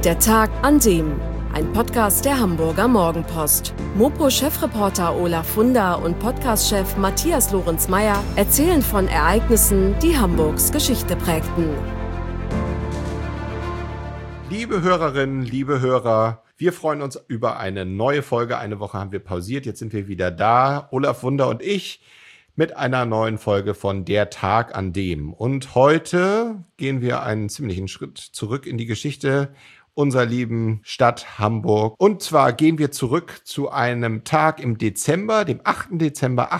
Der Tag an dem. Ein Podcast der Hamburger Morgenpost. Mopo-Chefreporter Olaf Funder und Podcast-Chef Matthias Lorenz-Meyer erzählen von Ereignissen, die Hamburgs Geschichte prägten. Liebe Hörerinnen, liebe Hörer, wir freuen uns über eine neue Folge. Eine Woche haben wir pausiert, jetzt sind wir wieder da. Olaf Funder und ich mit einer neuen Folge von Der Tag an dem. Und heute gehen wir einen ziemlichen Schritt zurück in die Geschichte unserer lieben Stadt Hamburg. Und zwar gehen wir zurück zu einem Tag im Dezember, dem 8. Dezember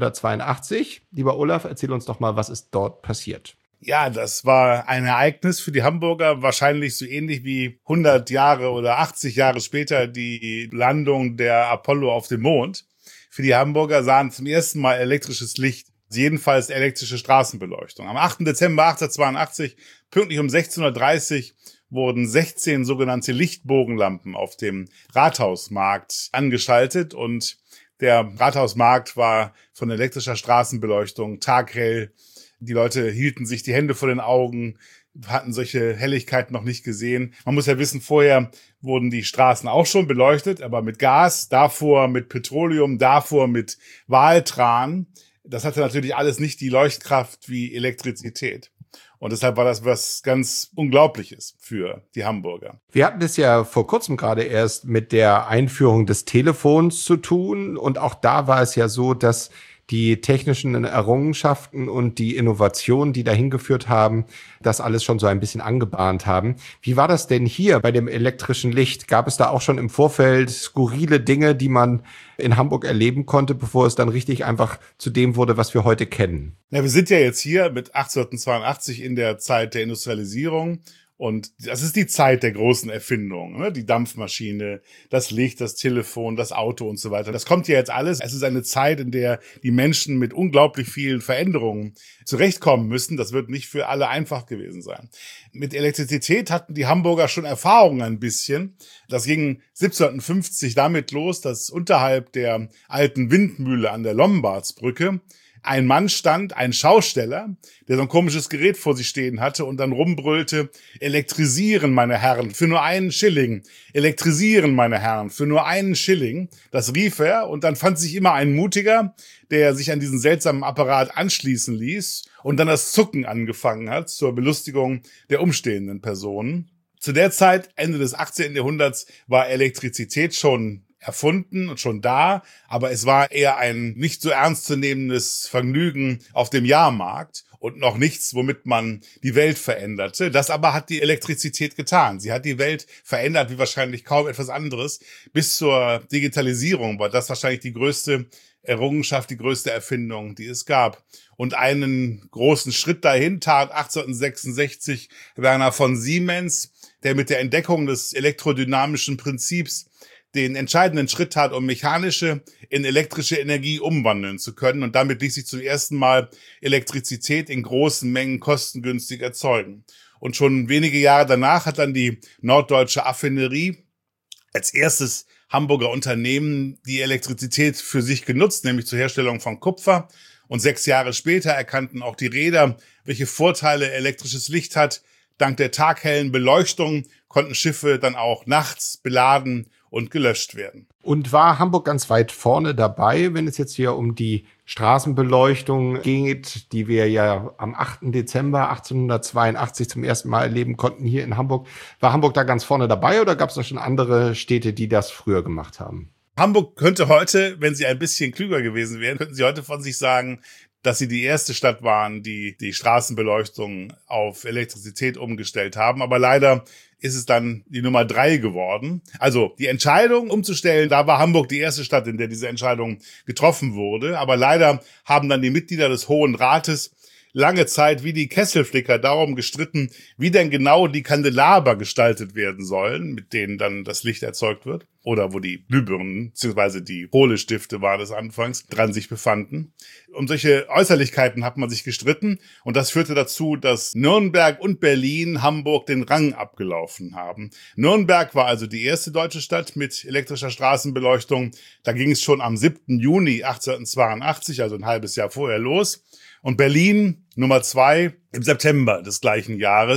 1882. Lieber Olaf, erzähl uns doch mal, was ist dort passiert? Ja, das war ein Ereignis für die Hamburger, wahrscheinlich so ähnlich wie 100 Jahre oder 80 Jahre später die Landung der Apollo auf dem Mond. Für die Hamburger sahen zum ersten Mal elektrisches Licht, jedenfalls elektrische Straßenbeleuchtung. Am 8. Dezember 1882, pünktlich um 16:30 Uhr, wurden 16 sogenannte Lichtbogenlampen auf dem Rathausmarkt angeschaltet und der Rathausmarkt war von elektrischer Straßenbeleuchtung taghell. Die Leute hielten sich die Hände vor den Augen, hatten solche Helligkeiten noch nicht gesehen. Man muss ja wissen, vorher wurden die Straßen auch schon beleuchtet, aber mit Gas, davor mit Petroleum, davor mit Waltran. Das hatte natürlich alles nicht die Leuchtkraft wie Elektrizität. Und deshalb war das was ganz Unglaubliches für die Hamburger. Wir hatten es ja vor kurzem gerade erst mit der Einführung des Telefons zu tun. Und auch da war es ja so, dass die technischen Errungenschaften und die Innovationen, die dahin geführt haben, das alles schon so ein bisschen angebahnt haben. Wie war das denn hier bei dem elektrischen Licht? Gab es da auch schon im Vorfeld skurrile Dinge, die man in Hamburg erleben konnte, bevor es dann richtig einfach zu dem wurde, was wir heute kennen? Ja, wir sind ja jetzt hier mit 1882 in der Zeit der Industrialisierung. Und das ist die Zeit der großen Erfindungen, ne? Die Dampfmaschine, das Licht, das Telefon, das Auto und so weiter. Das kommt ja jetzt alles. Es ist eine Zeit, in der die Menschen mit unglaublich vielen Veränderungen zurechtkommen müssen. Das wird nicht für alle einfach gewesen sein. Mit Elektrizität hatten die Hamburger schon Erfahrung ein bisschen. Das ging 1750 damit los, dass unterhalb der alten Windmühle an der Lombardsbrücke ein Mann stand, ein Schausteller, der so ein komisches Gerät vor sich stehen hatte und dann rumbrüllte: Elektrisieren, meine Herren, für nur einen Schilling. Elektrisieren, meine Herren, für nur einen Schilling. Das rief er und dann fand sich immer ein Mutiger, der sich an diesen seltsamen Apparat anschließen ließ und dann das Zucken angefangen hat zur Belustigung der umstehenden Personen. Zu der Zeit, Ende des 18. Jahrhunderts, war Elektrizität schon erfunden und schon da, aber es war eher ein nicht so ernstzunehmendes Vergnügen auf dem Jahrmarkt und noch nichts, womit man die Welt veränderte. Das aber hat die Elektrizität getan. Sie hat die Welt verändert wie wahrscheinlich kaum etwas anderes. Bis zur Digitalisierung war das wahrscheinlich die größte Errungenschaft, die größte Erfindung, die es gab. Und einen großen Schritt dahin tat 1866 Werner von Siemens, der mit der Entdeckung des elektrodynamischen Prinzips den entscheidenden Schritt tat, um mechanische in elektrische Energie umwandeln zu können. Und damit ließ sich zum ersten Mal Elektrizität in großen Mengen kostengünstig erzeugen. Und schon wenige Jahre danach hat dann die Norddeutsche Affinerie als erstes Hamburger Unternehmen die Elektrizität für sich genutzt, nämlich zur Herstellung von Kupfer. Und 6 Jahre später erkannten auch die Reeder, welche Vorteile elektrisches Licht hat. Dank der taghellen Beleuchtung konnten Schiffe dann auch nachts beladen und gelöscht werden. Und war Hamburg ganz weit vorne dabei, wenn es jetzt hier um die Straßenbeleuchtung geht, die wir ja am 8. Dezember 1882 zum ersten Mal erleben konnten hier in Hamburg? War Hamburg da ganz vorne dabei oder gab es da schon andere Städte, die das früher gemacht haben? Hamburg könnte heute, wenn sie ein bisschen klüger gewesen wären, könnten sie heute von sich sagen, dass sie die erste Stadt waren, die die Straßenbeleuchtung auf Elektrizität umgestellt haben. Aber leider ist es dann die Nummer 3 geworden. Also die Entscheidung umzustellen, da war Hamburg die erste Stadt, in der diese Entscheidung getroffen wurde. Aber leider haben dann die Mitglieder des Hohen Rates lange Zeit wie die Kesselflicker darum gestritten, wie denn genau die Kandelaber gestaltet werden sollen, mit denen dann das Licht erzeugt wird. Oder wo die Glühbirnen, beziehungsweise die Kohlestifte waren es anfangs, dran sich befanden. Um solche Äußerlichkeiten hat man sich gestritten und das führte dazu, dass Nürnberg und Berlin Hamburg den Rang abgelaufen haben. Nürnberg war also die erste deutsche Stadt mit elektrischer Straßenbeleuchtung. Da ging es schon am 7. Juni 1882, also ein halbes Jahr vorher los. Und Berlin, Nummer 2, im September des gleichen Jahres.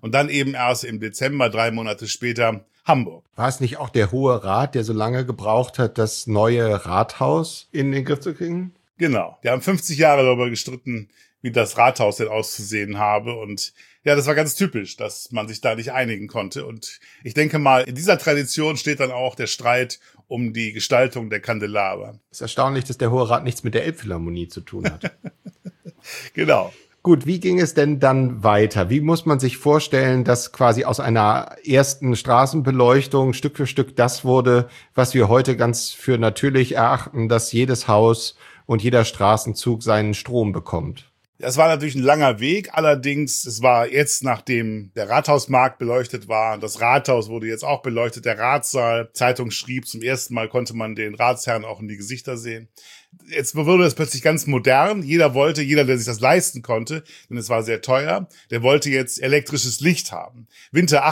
und dann eben erst im Dezember, 3 Monate später, Hamburg. War es nicht auch der Hohe Rat, der so lange gebraucht hat, das neue Rathaus in den Griff zu kriegen? Genau. Die haben 50 Jahre darüber gestritten, wie das Rathaus denn auszusehen habe. Und ja, das war ganz typisch, dass man sich da nicht einigen konnte. Und ich denke mal, in dieser Tradition steht dann auch der Streit um die Gestaltung der Kandelaber. Es ist erstaunlich, dass der Hohe Rat nichts mit der Elbphilharmonie zu tun hat. Genau. Gut, wie ging es denn dann weiter? Wie muss man sich vorstellen, dass quasi aus einer ersten Straßenbeleuchtung Stück für Stück das wurde, was wir heute ganz für natürlich erachten, dass jedes Haus und jeder Straßenzug seinen Strom bekommt? Das war natürlich ein langer Weg, allerdings, es war jetzt, nachdem der Rathausmarkt beleuchtet war, das Rathaus wurde jetzt auch beleuchtet, der Ratssaal, Zeitung schrieb, zum ersten Mal konnte man den Ratsherren auch in die Gesichter sehen. Jetzt wurde es plötzlich ganz modern. Jeder, der sich das leisten konnte, denn es war sehr teuer, der wollte jetzt elektrisches Licht haben. Winter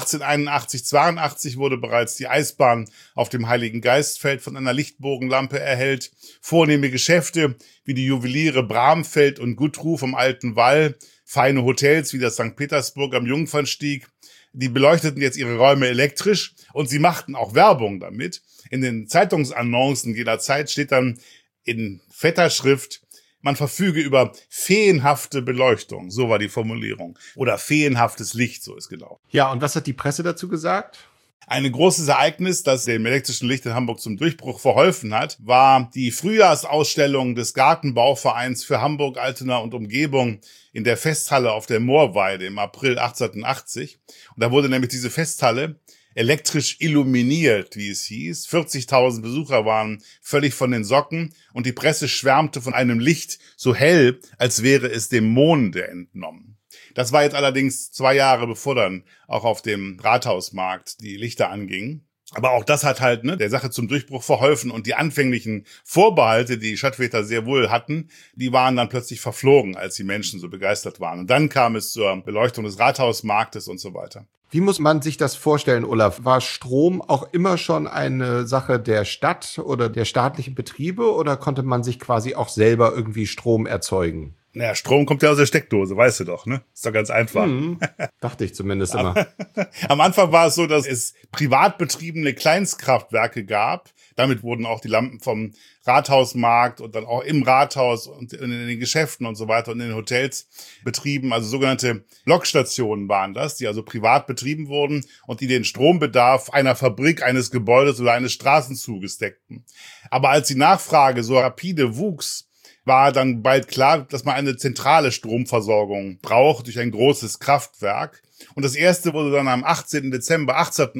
1881/82 wurde bereits die Eisbahn auf dem Heiligen Geistfeld von einer Lichtbogenlampe erhellt. Vornehme Geschäfte wie die Juweliere Bramfeld und Gutruh vom Alten Wall, feine Hotels wie das St. Petersburg am Jungfernstieg, die beleuchteten jetzt ihre Räume elektrisch und sie machten auch Werbung damit. In den Zeitungsannoncen jener Zeit steht dann in fetter Schrift, man verfüge über feenhafte Beleuchtung, so war die Formulierung. Oder feenhaftes Licht, so ist genau. Ja, und was hat die Presse dazu gesagt? Ein großes Ereignis, das dem elektrischen Licht in Hamburg zum Durchbruch verholfen hat, war die Frühjahrsausstellung des Gartenbauvereins für Hamburg, Altena und Umgebung in der Festhalle auf der Moorweide im April 1880. Und da wurde nämlich diese Festhalle elektrisch illuminiert, wie es hieß. 40.000 Besucher waren völlig von den Socken und die Presse schwärmte von einem Licht so hell, als wäre es dem Monde entnommen. Das war jetzt allerdings 2 Jahre, bevor dann auch auf dem Rathausmarkt die Lichter angingen. Aber auch das hat halt der Sache zum Durchbruch verholfen und die anfänglichen Vorbehalte, die Stadtväter sehr wohl hatten, die waren dann plötzlich verflogen, als die Menschen so begeistert waren. Und dann kam es zur Beleuchtung des Rathausmarktes und so weiter. Wie muss man sich das vorstellen, Olaf? War Strom auch immer schon eine Sache der Stadt oder der staatlichen Betriebe oder konnte man sich quasi auch selber irgendwie Strom erzeugen? Naja, Strom kommt ja aus der Steckdose, weißt du doch, ne? Ist doch ganz einfach. Dachte ich zumindest immer. Am Anfang war es so, dass es privat betriebene Kleinstkraftwerke gab. Damit wurden auch die Lampen vom Rathausmarkt und dann auch im Rathaus und in den Geschäften und so weiter und in den Hotels betrieben. Also sogenannte Lokstationen waren das, die also privat betrieben wurden und die den Strombedarf einer Fabrik, eines Gebäudes oder eines Straßenzuges deckten. Aber als die Nachfrage so rapide wuchs, war dann bald klar, dass man eine zentrale Stromversorgung braucht durch ein großes Kraftwerk. Und das erste wurde dann am 18. Dezember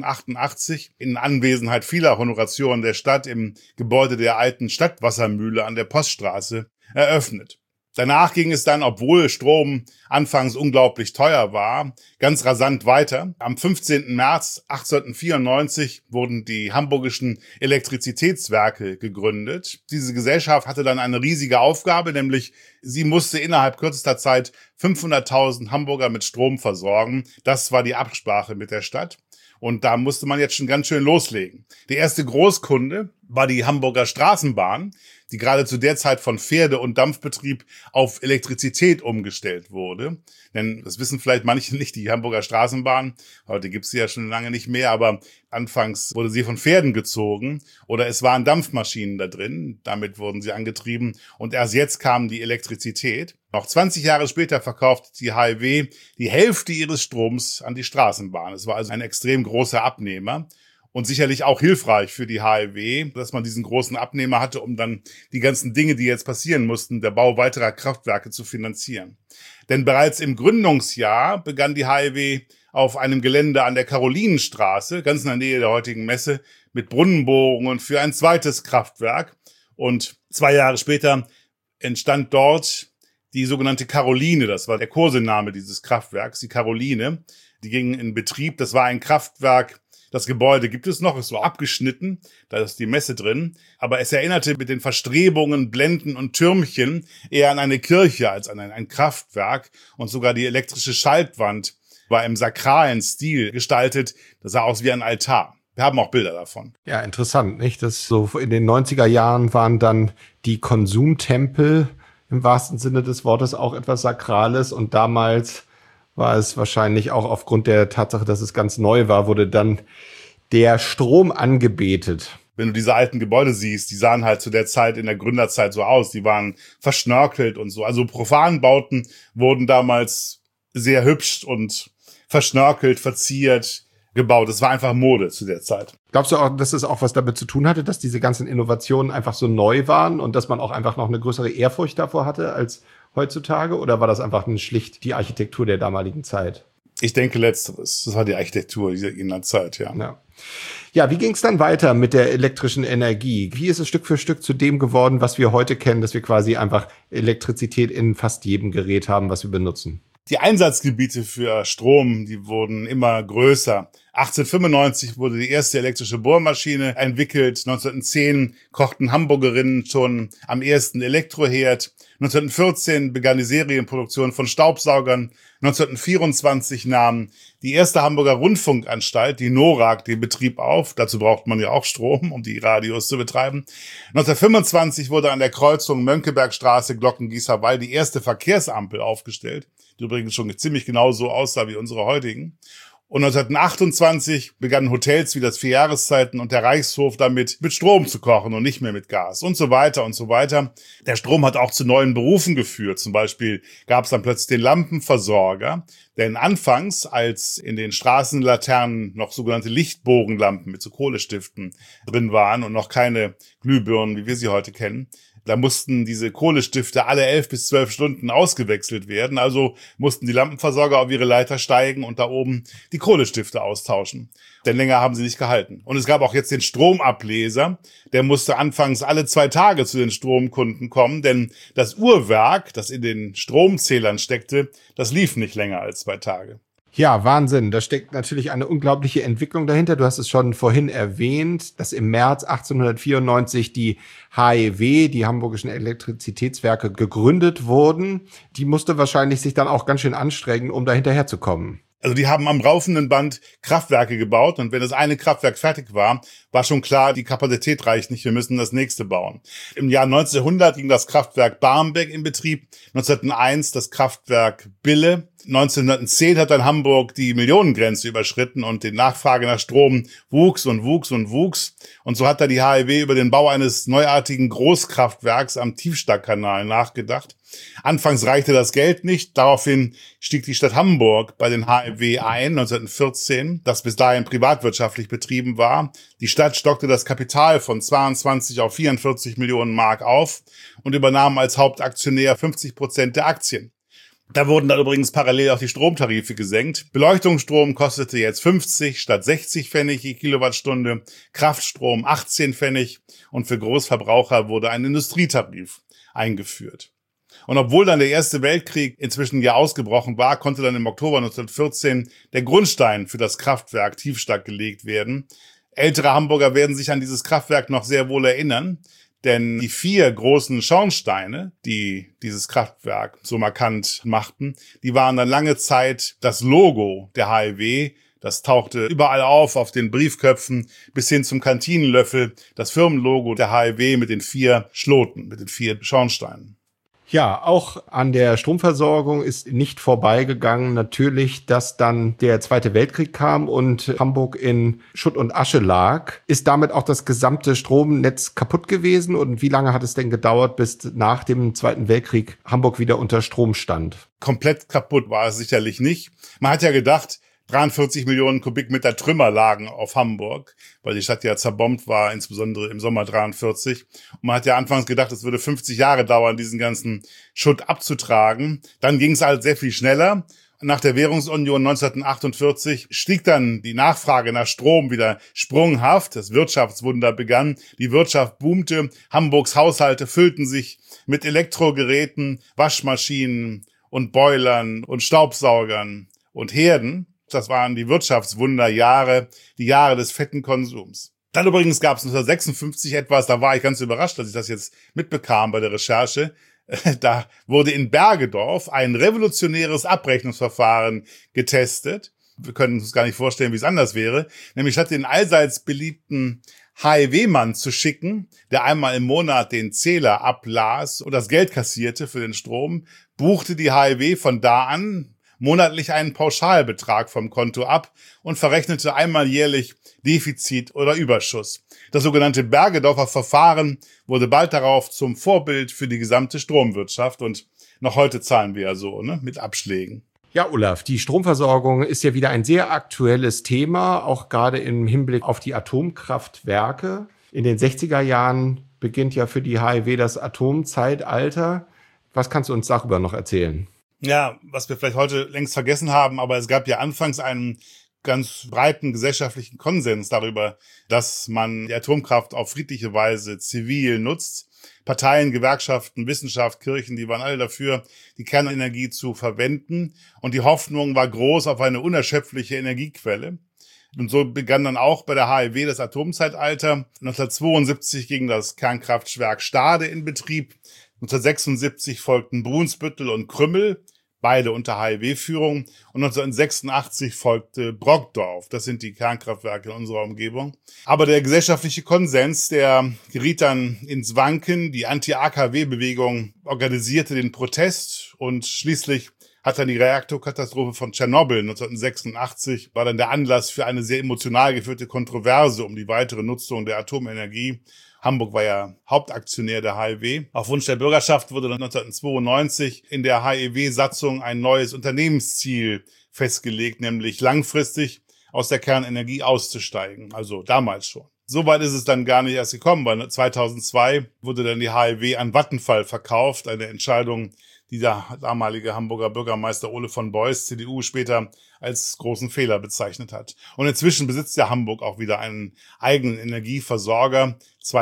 1888 in Anwesenheit vieler Honoratioren der Stadt im Gebäude der alten Stadtwassermühle an der Poststraße eröffnet. Danach ging es dann, obwohl Strom anfangs unglaublich teuer war, ganz rasant weiter. Am 15. März 1894 wurden die Hamburgischen Elektrizitätswerke gegründet. Diese Gesellschaft hatte dann eine riesige Aufgabe, nämlich sie musste innerhalb kürzester Zeit 500.000 Hamburger mit Strom versorgen. Das war die Absprache mit der Stadt. Und da musste man jetzt schon ganz schön loslegen. Der erste Großkunde war die Hamburger Straßenbahn, die gerade zu der Zeit von Pferde- und Dampfbetrieb auf Elektrizität umgestellt wurde. Denn das wissen vielleicht manche nicht, die Hamburger Straßenbahn, heute gibt's sie ja schon lange nicht mehr, aber anfangs wurde sie von Pferden gezogen oder es waren Dampfmaschinen da drin, damit wurden sie angetrieben und erst jetzt kam die Elektrizität. Noch 20 Jahre später verkauft die HEW die Hälfte ihres Stroms an die Straßenbahn. Es war also ein extrem großer Abnehmer. Und sicherlich auch hilfreich für die HEW, dass man diesen großen Abnehmer hatte, um dann die ganzen Dinge, die jetzt passieren mussten, der Bau weiterer Kraftwerke zu finanzieren. Denn bereits im Gründungsjahr begann die HEW auf einem Gelände an der Karolinenstraße, ganz in der Nähe der heutigen Messe, mit Brunnenbohrungen für ein zweites Kraftwerk. Und 2 Jahre später entstand dort die sogenannte Caroline, das war der Kosename dieses Kraftwerks, die Caroline. Die ging in Betrieb, das war ein Kraftwerk. Das Gebäude gibt es noch, es war abgeschnitten, da ist die Messe drin, aber es erinnerte mit den Verstrebungen, Blenden und Türmchen eher an eine Kirche als an ein Kraftwerk und sogar die elektrische Schaltwand war im sakralen Stil gestaltet, das sah aus wie ein Altar. Wir haben auch Bilder davon. Ja, interessant, nicht? Das so in den 90er Jahren waren dann die Konsumtempel im wahrsten Sinne des Wortes auch etwas Sakrales und damals war es wahrscheinlich auch aufgrund der Tatsache, dass es ganz neu war, wurde dann der Strom angebetet. Wenn du diese alten Gebäude siehst, die sahen halt zu der Zeit, in der Gründerzeit so aus. Die waren verschnörkelt und so. Also Profanbauten wurden damals sehr hübsch und verschnörkelt, verziert gebaut. Das war einfach Mode zu der Zeit. Glaubst du auch, dass es auch was damit zu tun hatte, dass diese ganzen Innovationen einfach so neu waren und dass man auch einfach noch eine größere Ehrfurcht davor hatte als heutzutage? Oder war das einfach schlicht die Architektur der damaligen Zeit? Ich denke letzteres. Das war die Architektur jener Zeit, ja. Ja, wie ging es dann weiter mit der elektrischen Energie? Wie ist es Stück für Stück zu dem geworden, was wir heute kennen, dass wir quasi einfach Elektrizität in fast jedem Gerät haben, was wir benutzen? Die Einsatzgebiete für Strom, die wurden immer größer. 1895 wurde die erste elektrische Bohrmaschine entwickelt. 1910 kochten Hamburgerinnen schon am ersten Elektroherd. 1914 begann die Serienproduktion von Staubsaugern. 1924 nahm die erste Hamburger Rundfunkanstalt, die NORAG, den Betrieb auf. Dazu braucht man ja auch Strom, um die Radios zu betreiben. 1925 wurde an der Kreuzung Mönckebergstraße-Glockengießerwall die erste Verkehrsampel aufgestellt, die übrigens schon ziemlich genau so aussah wie unsere heutigen. Und 1928 begannen Hotels wie das Vierjahreszeiten und der Reichshof damit, mit Strom zu kochen und nicht mehr mit Gas und so weiter und so weiter. Der Strom hat auch zu neuen Berufen geführt. Zum Beispiel gab es dann plötzlich den Lampenversorger. Denn anfangs, als in den Straßenlaternen noch sogenannte Lichtbogenlampen mit so Kohlestiften drin waren und noch keine Glühbirnen, wie wir sie heute kennen, da mussten diese Kohlestifte alle 11 bis 12 Stunden ausgewechselt werden. Also mussten die Lampenversorger auf ihre Leiter steigen und da oben die Kohlestifte austauschen. Denn länger haben sie nicht gehalten. Und es gab auch jetzt den Stromableser. Der musste anfangs alle 2 Tage zu den Stromkunden kommen, denn das Uhrwerk, das in den Stromzählern steckte, das lief nicht länger als 2 Tage. Ja, Wahnsinn. Da steckt natürlich eine unglaubliche Entwicklung dahinter. Du hast es schon vorhin erwähnt, dass im März 1894 die HEW, die Hamburgischen Elektrizitätswerke, gegründet wurden. Die musste wahrscheinlich sich dann auch ganz schön anstrengen, um da hinterherzukommen. Also die haben am laufenden Band Kraftwerke gebaut und wenn das eine Kraftwerk fertig war, war schon klar, die Kapazität reicht nicht, wir müssen das nächste bauen. Im Jahr 1900 ging das Kraftwerk Barmbek in Betrieb, 1901 das Kraftwerk Bille. 1910 hat dann Hamburg die Millionengrenze überschritten und die Nachfrage nach Strom wuchs und wuchs und wuchs. Und so hat da die HEW über den Bau eines neuartigen Großkraftwerks am Tiefstackkanal nachgedacht. Anfangs reichte das Geld nicht. Daraufhin stieg die Stadt Hamburg bei den HEW ein, 1914, das bis dahin privatwirtschaftlich betrieben war. Die Stadt stockte das Kapital von 22 auf 44 Millionen Mark auf und übernahm als Hauptaktionär 50% der Aktien. Da wurden dann übrigens parallel auch die Stromtarife gesenkt. Beleuchtungsstrom kostete jetzt 50 statt 60 Pfennig je Kilowattstunde, Kraftstrom 18 Pfennig und für Großverbraucher wurde ein Industrietarif eingeführt. Und obwohl dann der Erste Weltkrieg inzwischen ja ausgebrochen war, konnte dann im Oktober 1914 der Grundstein für das Kraftwerk Tiefstack gelegt werden. Ältere Hamburger werden sich an dieses Kraftwerk noch sehr wohl erinnern. Denn die 4 großen Schornsteine, die dieses Kraftwerk so markant machten, die waren dann lange Zeit das Logo der HEW. Das tauchte überall auf den Briefköpfen bis hin zum Kantinenlöffel, das Firmenlogo der HEW mit den 4 Schloten, mit den 4 Schornsteinen. Ja, auch an der Stromversorgung ist nicht vorbeigegangen natürlich, dass dann der Zweite Weltkrieg kam und Hamburg in Schutt und Asche lag. Ist damit auch das gesamte Stromnetz kaputt gewesen? Und wie lange hat es denn gedauert, bis nach dem Zweiten Weltkrieg Hamburg wieder unter Strom stand? Komplett kaputt war es sicherlich nicht. Man hat ja gedacht, 43 Millionen Kubikmeter Trümmer lagen auf Hamburg, weil die Stadt ja zerbombt war, insbesondere im Sommer 43. Und man hat ja anfangs gedacht, es würde 50 Jahre dauern, diesen ganzen Schutt abzutragen. Dann ging es halt sehr viel schneller. Nach der Währungsunion 1948 stieg dann die Nachfrage nach Strom wieder sprunghaft. Das Wirtschaftswunder begann. Die Wirtschaft boomte. Hamburgs Haushalte füllten sich mit Elektrogeräten, Waschmaschinen und Boilern und Staubsaugern und Herden. Das waren die Wirtschaftswunderjahre, die Jahre des fetten Konsums. Dann übrigens gab es 1956 etwas, da war ich ganz überrascht, dass ich das jetzt mitbekam bei der Recherche. Da wurde in Bergedorf ein revolutionäres Abrechnungsverfahren getestet. Wir können uns gar nicht vorstellen, wie es anders wäre. Nämlich statt den allseits beliebten HEW-Mann zu schicken, der einmal im Monat den Zähler ablas und das Geld kassierte für den Strom, buchte die HEW von da an monatlich einen Pauschalbetrag vom Konto ab und verrechnete einmal jährlich Defizit oder Überschuss. Das sogenannte Bergedorfer Verfahren wurde bald darauf zum Vorbild für die gesamte Stromwirtschaft und noch heute zahlen wir ja so, mit Abschlägen. Ja, Olaf, die Stromversorgung ist ja wieder ein sehr aktuelles Thema, auch gerade im Hinblick auf die Atomkraftwerke. In den 60er Jahren beginnt ja für die HEW das Atomzeitalter. Was kannst du uns darüber noch erzählen? Ja, was wir vielleicht heute längst vergessen haben, aber es gab ja anfangs einen ganz breiten gesellschaftlichen Konsens darüber, dass man die Atomkraft auf friedliche Weise zivil nutzt. Parteien, Gewerkschaften, Wissenschaft, Kirchen, die waren alle dafür, die Kernenergie zu verwenden. Und die Hoffnung war groß auf eine unerschöpfliche Energiequelle. Und so begann dann auch bei der HEW das Atomzeitalter. 1972 ging das Kernkraftwerk Stade in Betrieb. 1976 folgten Brunsbüttel und Krümmel, beide unter HEW-Führung. Und 1986 folgte Brockdorf. Das sind die Kernkraftwerke in unserer Umgebung. Aber der gesellschaftliche Konsens, der geriet dann ins Wanken. Die Anti-AKW-Bewegung organisierte den Protest und schließlich hat dann die Reaktorkatastrophe von Tschernobyl 1986, war dann der Anlass für eine sehr emotional geführte Kontroverse um die weitere Nutzung der Atomenergie. Hamburg war ja Hauptaktionär der HEW. Auf Wunsch der Bürgerschaft wurde dann 1992 in der HEW-Satzung ein neues Unternehmensziel festgelegt, nämlich langfristig aus der Kernenergie auszusteigen. Also damals schon. Soweit ist es dann gar nicht erst gekommen, weil 2002 wurde dann die HEW an Vattenfall verkauft. Eine Entscheidung, die der damalige Hamburger Bürgermeister Ole von Beuys, CDU, später als großen Fehler bezeichnet hat. Und inzwischen besitzt ja Hamburg auch wieder einen eigenen Energieversorger.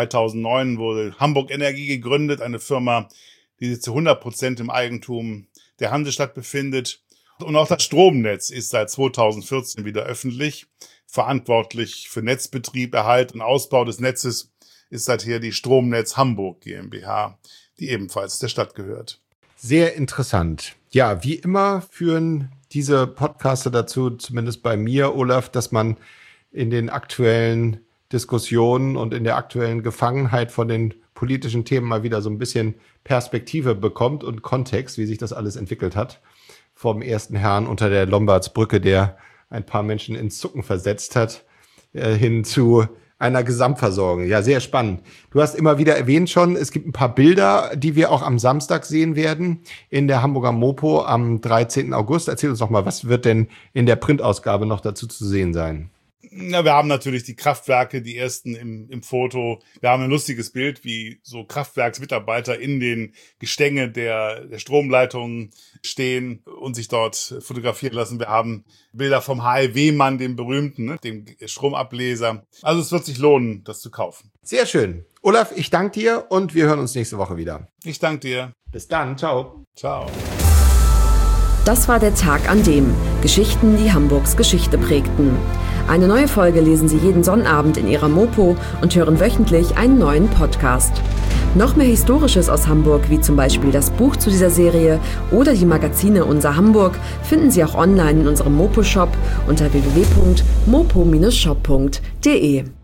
2009 wurde Hamburg Energie gegründet, eine Firma, die sich zu 100% im Eigentum der Hansestadt befindet. Und auch das Stromnetz ist seit 2014 wieder öffentlich. Verantwortlich für Netzbetrieb, Erhalt und Ausbau des Netzes ist seither die Stromnetz Hamburg GmbH, die ebenfalls der Stadt gehört. Sehr interessant. Ja, wie immer führen diese Podcaster dazu, zumindest bei mir, Olaf, dass man in den aktuellen Diskussionen und in der aktuellen Gefangenheit von den politischen Themen mal wieder so ein bisschen Perspektive bekommt und Kontext, wie sich das alles entwickelt hat. Vom ersten Herrn unter der Lombardsbrücke, der ein paar Menschen ins Zucken versetzt hat, hin zu einer Gesamtversorgung. Ja, sehr spannend. Du hast immer wieder erwähnt schon, es gibt ein paar Bilder, die wir auch am Samstag sehen werden in der Hamburger Mopo am 13. August. Erzähl uns doch mal, was wird denn in der Printausgabe noch dazu zu sehen sein? Na, wir haben natürlich die Kraftwerke, die ersten im Foto. Wir haben ein lustiges Bild, wie so Kraftwerksmitarbeiter in den Gestänge der Stromleitungen stehen und sich dort fotografieren lassen. Wir haben Bilder vom HEW-Mann, dem berühmten, dem Stromableser. Also es wird sich lohnen, das zu kaufen. Sehr schön. Olaf, ich danke dir und wir hören uns nächste Woche wieder. Ich danke dir. Bis dann. Ciao. Ciao. Das war der Tag an dem. Geschichten, die Hamburgs Geschichte prägten. Eine neue Folge lesen Sie jeden Sonnabend in Ihrer Mopo und hören wöchentlich einen neuen Podcast. Noch mehr Historisches aus Hamburg, wie zum Beispiel das Buch zu dieser Serie oder die Magazine Unser Hamburg, finden Sie auch online in unserem Mopo-Shop unter www.mopo-shop.de.